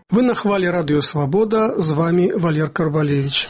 Вы на хвале радио «Свобода», с вами Валер Карбалевич.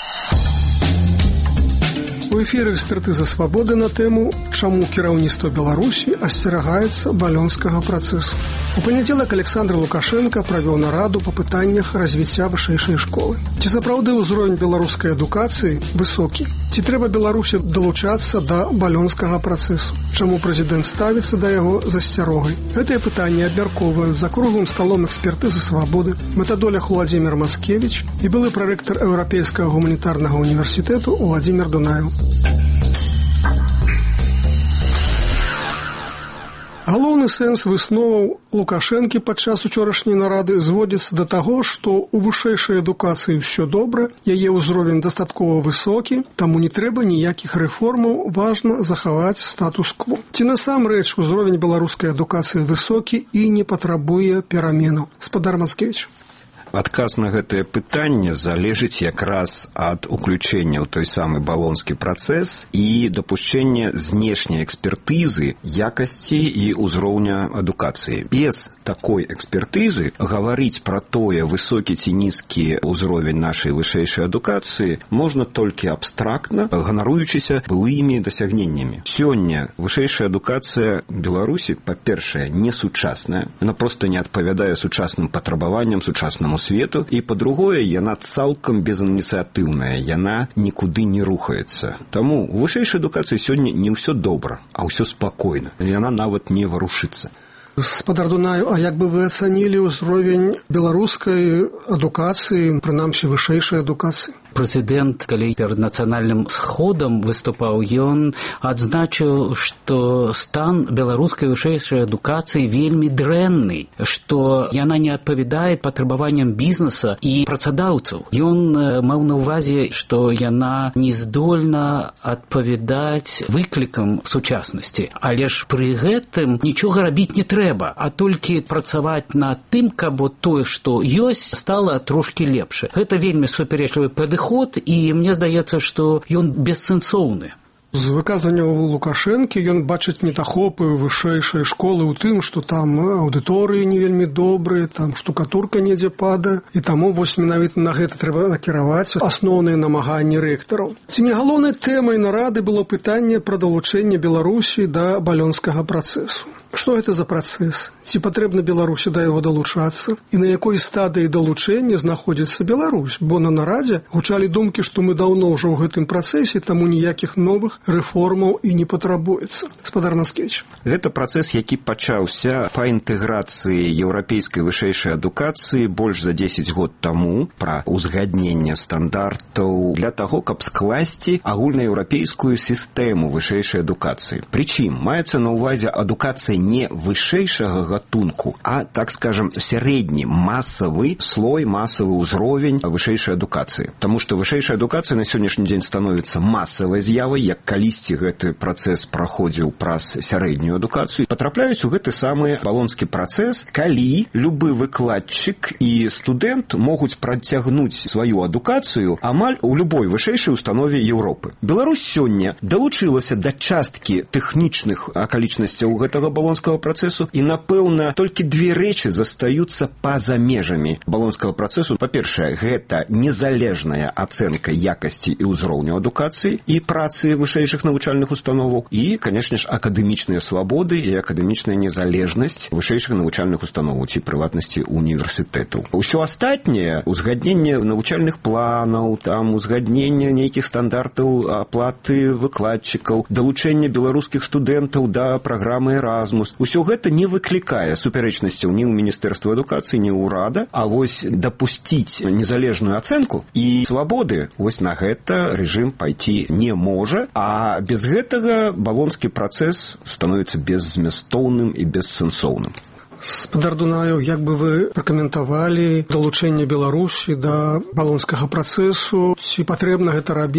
У эфіры экспертыза «Свободы» на тэму «Чаму кіраўніцтва Беларусі асцерагаецца балёнскага працэсу». У панядзелак Александр Лукашенко правёў нараду па пытаннях развіцця вышэйшай школы. Ці сапраўды ўзровень беларускай адукацыі высокі? Ці трэба Беларусі далучацца да балёнскага працэсу? Чаму прэзідэнт ставіцца да яго з асцярогай? Гэтыя пытанні абмяркоўваюць за круглым сталом экспертызы «Свободы» метадолях Владимир Маскевич і былы прарэктар Еўрапейскага гуманітарнага універсітэту Владимир Дунаев. Галоўны сэнс высноваў Лукашэнкі падчас учорашняй нарады зводзіцца да таго, што ў вышэйшай адукацыі ўсё добра, яе ўзровень дастаткова высокі, таму не трэба ніякіх рэформаў, важна захаваць статус-кво. Ці насамрэч узровень беларускай адукацыі высокі і не патрабуе пераменаў? Спадар Маскевич. Адказ на гэтае пытанне залежыць якраз ад уключэння ў той самы балонскі працэс і дапушчэння знешняй экспертызы якасці і ўзроўня адукацыі. Без такой экспертызы гаварыць пра тое, высокі ці нізкі ўзровень нашай вышэйшай адукацыі можна толькі абстрактна, ганаруючыся былымі дасягненнямі. Сёння вышэйшая адукацыя Беларусі, па-першае, не сучасная, яна проста не адпавядае сучасным патрабаванням, сучаснаму свету, і па-другое, яна цалкам безініцыятыўная, яна нікуды не рухаецца. Таму у вышэйшай адукацыі сёння не ўсё добра, а ўсё спакойна. Яна нават не варушыцца. Спадар Дунаев, а як бы вы ацанілі ўзровень беларускай адукацыі, прынамсі вышэйшай адукацыі? Прэзідэнт, калі перад нацыянальным сходам выступаў, ён адзначыў, што стан беларускай вышэйшай адукацыі вельмі дрэнны, што яна не адпавядае патрабаванням бізнеса і працадаўцаў. Ён маў на ўвазе, што яна не здольна адпавядаць выклікам сучаснасці. Але ж пры гэтым нічога рабіць не трэба, а толькі працаваць над тым, каб тое, што ёсць, стала трошкі лепш. Гэта вельмі супярэчлівы падыход, і мне здаецца, што ён бессэнсоўны. З выказанняў Лукашэнкі ён бачыць недахопы вышэйшай школы ў тым, што там аўдыторыі не вельмі добрыя, там штукатурка недзе падае, і таму вось менавіта на гэта трэба накіраваць асноўныя намаганні рэктараў. Ці не галоўнай тэмай нарады было пытанне пра далучэнне Беларусі да балёнскага працэсу? Што гэта за працэс? Ці патрэбна Беларусі да яго далучацца? І на якой стадыі далучэння знаходзіцца Беларусь? Бо на нарадзе гучалі думкі, што мы даўно ўжо ў гэтым працэсе, таму ніякіх новых рэформаў і не патрабуецца. Спадар Маскевич. Гэта працэс, які пачаўся па інтэграцыі еўрапейскай вышэйшай адукацыі больш за 10 год таму, пра ўзгадненне стандартаў для таго, каб скласці агульнаеўрапейскую сістэму вышэйшай адукацыі. Прычым, маецца на ўвазе адукацыя не вышэйшага гатунку, а, так скажем, сярэдні масавы слой, масавы ўзровень вышэйшай адукацыі. Таму што вышэйшая адукацыя на сённяшні дзень становіцца масавай з'явай, як калісьці гэты працэс праходзіў праз сярэднюю адукацыю. Патрапляюць у гэты самы балонскі працэс, калі любы выкладчык і студэнт могуць працягнуць сваю адукацыю амаль у любой вышэйшай установе Еўропы. Беларусь сёння далучылася да часткі тэхнічных акалічнасцяў гэтага балонскага працэсу, і, напэўна, толькі две рэчы застаюцца па-за межамі балонскага працэсу. Па-першае, гэта незалежная ацэнка якасці і ўзроўню адукацыі і працы вышэйшых навучальных установаў, і, канешне ж, акадэмічныя свабоды і акадэмічная незалежнасць вышэйшых навучальных установаў ці прыватнасці універсітэтаў. Усё астатняе, узгадненне навучальных планаў, там узгадненне нейкіх стандартаў аплаты выкладчыкаў, далучэнне беларускіх студэнтаў да праграмы Erasmus. Усё гэта не выклікае супярэчнасцяў ні ў Міністэрства адукацыі, ні ў ўрада, а вось дапусціць незалежную ацэнку і свабоды, вось на гэта рэжым пайти не можа, а без гэтага балонскі працэс становіцца беззмястоўным і бессэнсоўным. Спадар Дунаев, як бы вы пракаментавалі далучэнне Беларусі да балонскага працэсу, ці патрэбна гэта рабіць?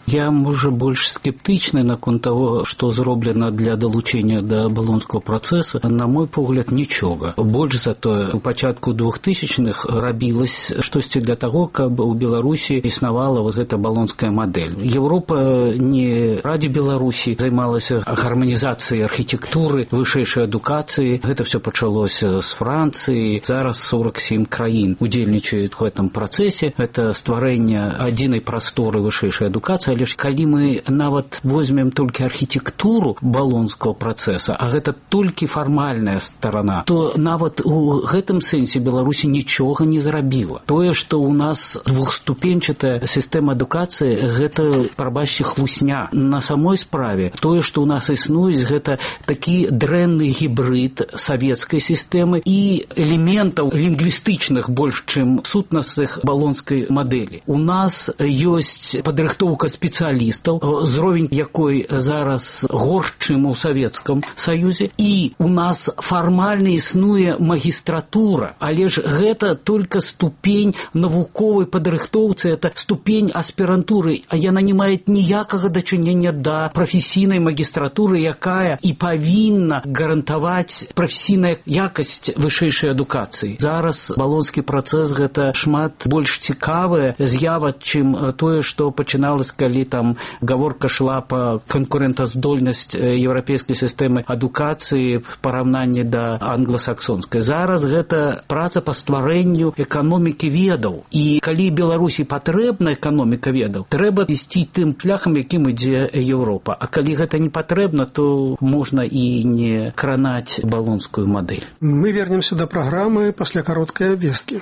Я, можа, больш скептычны наконт таго, што зроблена для далучэння да балонскага працэсу. На мой погляд, нічога. Больш за тое, у пачатку 2000-х рабілась штосьці для таго, каб у Беларусі існавала вот гэта балонская мадэль. Еўропа не ради Беларусі займалася гарманізацыяй архітэктуры, вышэйшай адукацыі. Гэта все пачалося з Францыі. Зараз 47 краін удзельнічаюць у гэтым працэсе. Это стварэнне адзінай прасторы вышэйшай адукацыі. Але ж калі мы нават возьмем толькі архітэктуру балонскага працэса, а гэта толькі фармальная старана, то нават у гэтым сэнсе Беларусі нічога не зрабіла. Тое, што ў нас двухступенчатая сістэма адукацыі, гэта, прабачце, хлусня. На самой справе тое, што ў нас існуюць, гэта такі дрэнны гібрид савецкай сістэмы і элементаў лінгвістычных больш, чым сутнасных балонскай мадэлі. У нас ёсць падрыхтоўка спецыялістаў, зровень якой зараз горш, чым у Савецкам Саюзе, і у нас фармальна існуе магістратура, але ж гэта толькі ступень навуковай падрыхтоўцы, это ступень аспірантуры, а яна не мае ніякага дачынення да прафесійнай магістратуры, якая і павінна гарантаваць прафесійная якасць вышэйшай адукацыі. Зараз балонскі працэс гэта шмат больш цікавая з'ява, чым тое, што пачыналася, калі там гаворка шла па канкурэнтаздольнасць еўрапейскай сістэмы адукацыі в параўнанні да англасаксонскай. Зараз гэта праца па стварэнню эканомікі ведаў. І калі Беларусі патрэбна эканоміка ведаў, трэба ісці тым шляхам, якім ідзе Еўропа. А калі гэта не патрэбна, то можна і не кранаць балонскую мадэль. Мы вернемся да праграмы пасля кароткай абвесткі.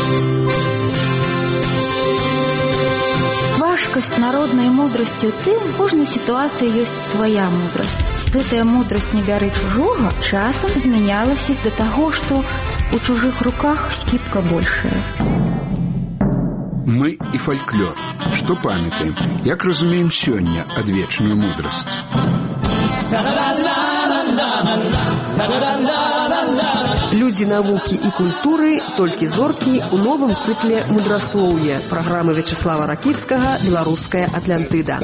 Важкасць народнай мудрасці ў тым, у кожнай сітуацыі ёсць свая мудрасць. Гэтая мудрасць не бяры чужога часам змянялася да таго, што у чужых руках скіпка большая. Мы і фальклор. Што памятаем? Як разумеем сёння адвечную мудрасць? Людзі навукі і культуры, толькі зоркі ў новым цыкле мудраслоўя праграмы Вячеслава Ракіцкага «Беларуская Атлантыда».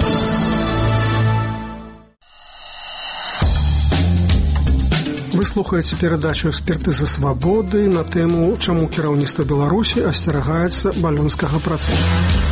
Вы слухаеце перадачу «Экспертыза свабоды» на тэму «Чаму кіраўніцтва Беларусі асцерагаецца балонскага працэсу».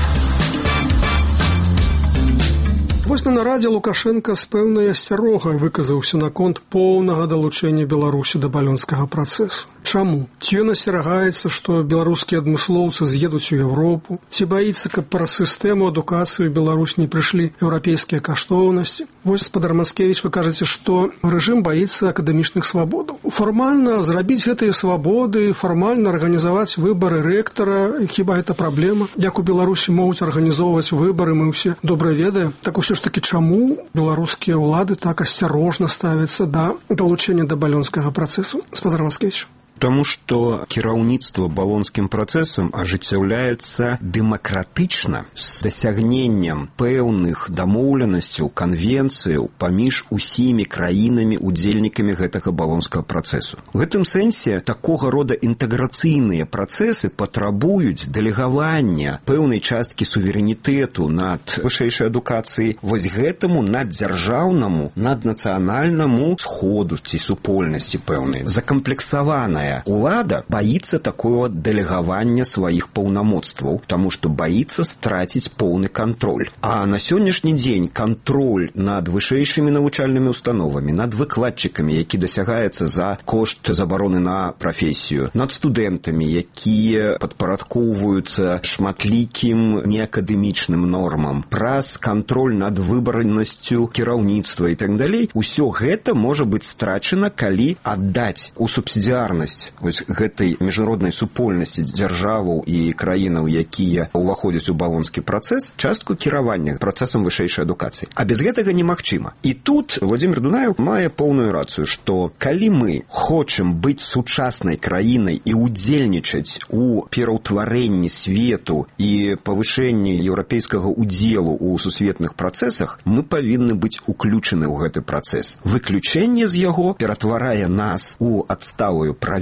Вось на нарадзе Лукашенка з пэўнай асцярогай выказаўся наконт поўнага далучэння Беларусі да балонскага працэсу. Чаму? Ці ён асцерагаецца, што беларускія адмыслоўцы з'едуць у Еўропу? Ці баіцца, каб праз сістэму адукацыі ў Беларусь не прыйшлі еўрапейскія каштоўнасці? Вось, гаспадар Мацкевіч, вы кажаце, што рэжым баіцца акадэмічных свабодаў. Фармальна зрабіць гэтыя свабоды, фармальна арганізаваць выбары рэктара, хіба гэта праблема? Як у Беларусі могуць арганізоўваць выбары, мы ўсе добра ведаем. Так усё ж такі, чаму беларускія ўлады так асцярожна ставяцца да далучэння да балонскага працэсу? Гаспадар Мацкевіч. Тому што кіраўніцтва балонскім працэсам ажыццяўляецца дэмакратычна з дасягненнем пэўных дамоўленасцяў, канвенцыяў паміж усімі краінамі, удзельнікамі гэтага балонскага працэсу. У гэтым сэнсе такога рода інтэграцыйныя працэсы патрабуюць дэлегавання пэўнай часткі суверэнітэту над вышэйшай адукацыяй вось гэтаму наддзяржаўнаму, наднацыянальнаму сходу ці супольнасці пэўнай. Закамплексаваная улада баіцца такого дэлегавання сваіх паўнамоцтваў, таму што баіцца страціць поўны кантроль. А на сённяшні дзень кантроль над вышэйшымі навучальнымі установамі, над выкладчыкамі, які дасягаецца за кошт забароны на прафесію, над студэнтамі, якія падпарадкоўваюцца шматлікім неакадэмічным нормам, праз кантроль над выбарнасцю кіраўніцтва і так далей, усё гэта можа быць страчана, калі аддаць у субсідыярнасць вось гэтай міжнароднай супольнасці дзяржаваў і краінаў, якія ўваходзяць у балонскі працэс, частку кіравання працэсам вышэйшай адукацыі. А без гэтага немагчыма. І тут Владзімир Дунаев мае поўную рацыю, што калі мы хочам быць сучаснай краінай і удзельнічаць у пераўтварэнні свету і павышэнні еўрапейскага удзелу ў сусветных працэсах, мы павінны быць уключаны ў гэты працэс. Выключэнне з яго ператварае нас у адсталую правінцыю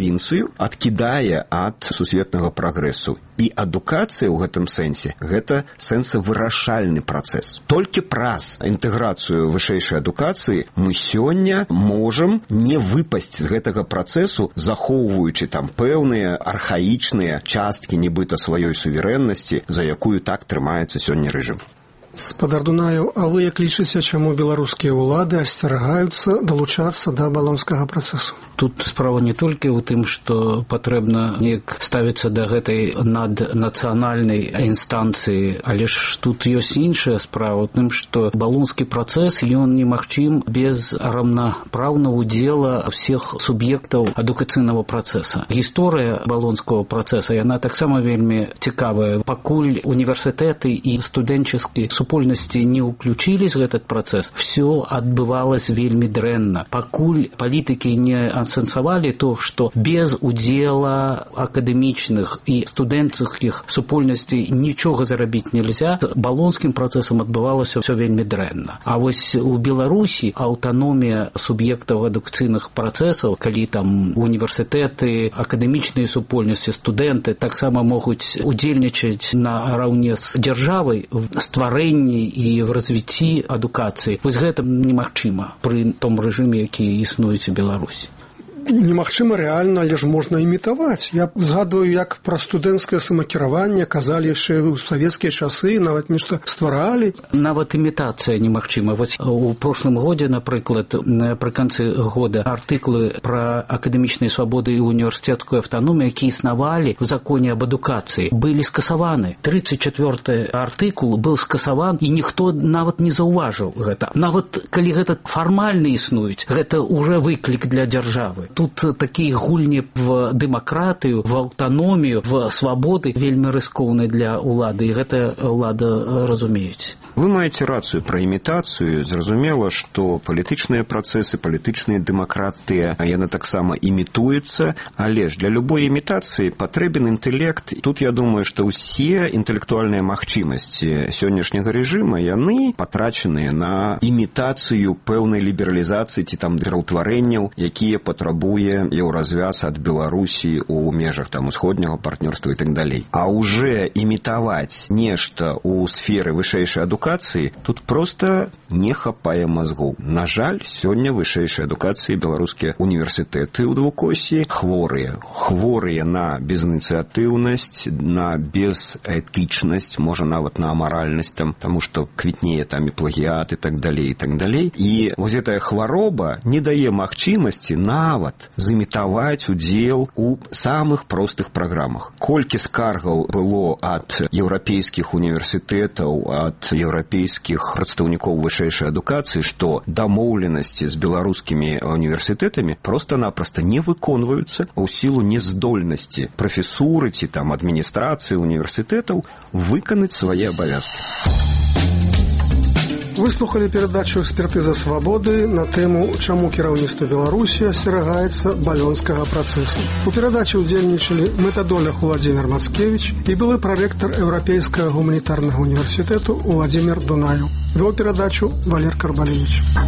правінцыю, адкідае ад сусветнага прагрэсу. І адукацыя ў гэтым сэнсе – гэта сэнсавырашальны працэс. Толькі праз інтэграцыю вышэйшай адукацыі мы сёння можам не выпасці з гэтага працэсу, захоўваючы там пэўныя архаічныя часткі нібыта сваёй суверэннасці, за якую так трымаецца сёння рэжым. Спадар Дунаеў, а вы як лічыце, чаму беларускія ўлады асцерагаюцца далучацца да балонскага працэсу? Тут справа не толькі ў тым, што патрэбна неяк ставіцца да гэтай наднацыянальнай інстанцыі, але ж тут ёсць іншая справа ў тым, што балонскі працэс, ён немагчым без раўнапраўнага удзела ўсіх суб'ектаў адукацыйнага працэса. Гісторыя балонскага працэса, яна таксама вельмі цікавая. Пакуль універсітэты і студэнческія супольнасці не ўключілись в этот працэс, все адбывалось вельмі дрэнна. Пакуль палітыкі не асэнсавалі то, што без удзела акадэмічных і студэнцкіх супольнасцей нічога зарабіць нельзя, балонскім працэсам адбывалася все вельмі дрэнна. А вось у Беларусі аўтаномія суб'ектаў адукацыйных працэсаў, калі там універсітэты, акадэмічныя супольнасці, студэнты таксама могуць удзельнічаць на раўне з дзяржавай в стварэнні і в развіцці адукацыі. Вось гэта немагчыма пры том рэжыме, які існуюць у Беларусі. Немагчыма рэальна, але ж можна імітаваць. Я згадваю, як пра студэнцкае самакіраванне казалі яшчэ ў савецкія часы, нават нешта стваралі. Нават імітацыя немагчыма. Вось у прошлым годзе, напрыклад, пры канцы года артыклы пра акадэмічныя свабоды і універсітэцкую аўтаномію, якія існавалі в законе об адукацыі, былі скасаваны. 34-й артыкул быў скасаван, і ніхто нават не заўважыў гэта. Нават калі гэта фармальна існуюць, гэта ўжо выклік для дзяржавы. Тут такія гульні в дэмакратыю, в аўтаномію, в свабоды вельмі рыскоўныя для ўлады, і гэта ўлада разумеюць. Вы маеце рацыю пра імітацыю. Зразумела, што палітычныя працэсы, палітычныя дэмакратыя, яна таксама імітуецца, але ж для любой імітацыі патрэбен інтэлект. Тут я думаю, што ўсе інтэлектуальныя магчымасці сённяшняга рэжыма, яны патрачаныя на імітацыю пэўнай лібералізацыі ці там пераўтварэнняў, якія патрабуюць еўразвяз ад Беларусі ў межах там усходняга партнёрства і так далей. А уже імітаваць нешта ў сферы вышэйшай адукацыі тут проста не хапае мазгоў. На жаль, сёння вышэйшай адукацыі беларускія універсітэты ў двукосі хворыя на безініцыятыўнасць, на безэтычнасць, можа нават на амаральнасць, таму што квітнее там і плагіят і так далей, і так далей. І вось гэтая хвароба не дае магчымасці нават зымітаваць удзел у самых простых праграмах. Колькі скаргаў было ад еўрапейскіх універсітэтаў, ад еўрапейскіх прадстаўнікоў вышэйшай адукацыі, што дамоўленасці з беларускімі універсітэтамі проста-напроста не выконваюцца ў сілу нездольнасці прафесуры ці там адміністрацыі універсітэтаў выканаць свае абавязкі. Выслухали перадачу «Экспертыза свабоды» на тэму «Чаму кіраўніцтва Беларусі асцерагаецца балонскага працэсу». У перадачы ўдзельнічалі метадолог Владимир Мацкевич і былы прарэктар Еўрапейскага гуманітарнага універсітэту Владимир Дунаеў. Вёў перадачу Валер Карбалевич.